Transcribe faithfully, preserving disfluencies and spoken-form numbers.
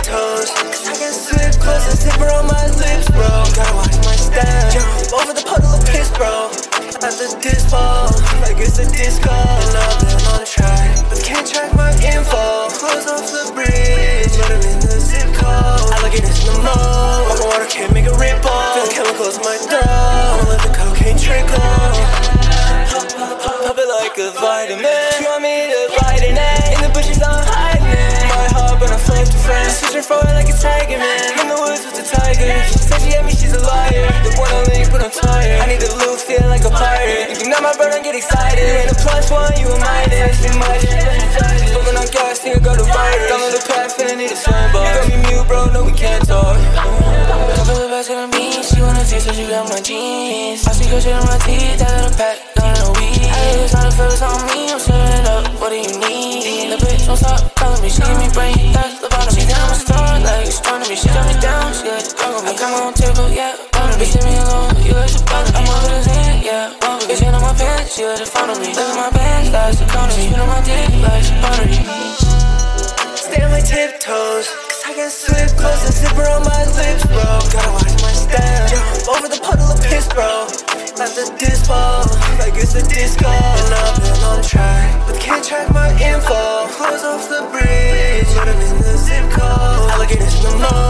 tiptoes, cause I got slip close and zipper on my lips, bro. Gotta watch my style. Jump over the puddle of piss, bro. At the dispo, like it's a disco. And I've been on track, but can't track my info. Close off the bridge, but I'm in the zip code. Alligators in the mode, my water can't make a ripple. Feel chemicals in my throat, I'ma let the cocaine trickle. Pop, pop, pop, pop it like a vitamin. She want me to bite in it. In the bushes I'm hiding it. My heart burn a flame to flame. Searching for it like a tiger, man. In the woods with the tiger. She said she at me, she's a liar. The one I link, but I'm tired. I need to loot, feel like a pirate. You not my brother, get excited. You ain't a plus one, you a minus. You might just smoking on gas, think I got a virus. Download the path, feeling need a sandbar. You got me mute, bro, no we can't talk. Couple of bags on me, she wanna taste, so she got my jeans. I see her shit on my teeth, I got a pack, don't know weed. I just not a focus on me, I'm serving it up, what do you need? The bitch won't stop calling me, she give me brain, that's the bottom. She down my store, like it's trying to me, she got me down, she got the drunk on me. I got my own table, yeah, bottom. Bitch, leave me alone, you let your bottom. I'm over the zen, yeah, bottom. Bitch, hand on my pants, she let it follow me. Look at my bands, that's the economy. Spin on my dick, like she buttery. Stay on my tiptoes, cause I got slip close and zipper on my lips, bro. Gotta watch my style. Jump over the puddle of piss, bro. At the dispo, like it's a disco. And I've been on track, but can't track my info. Close off the bridge, but I'm in the zip code. Alligators in the mode.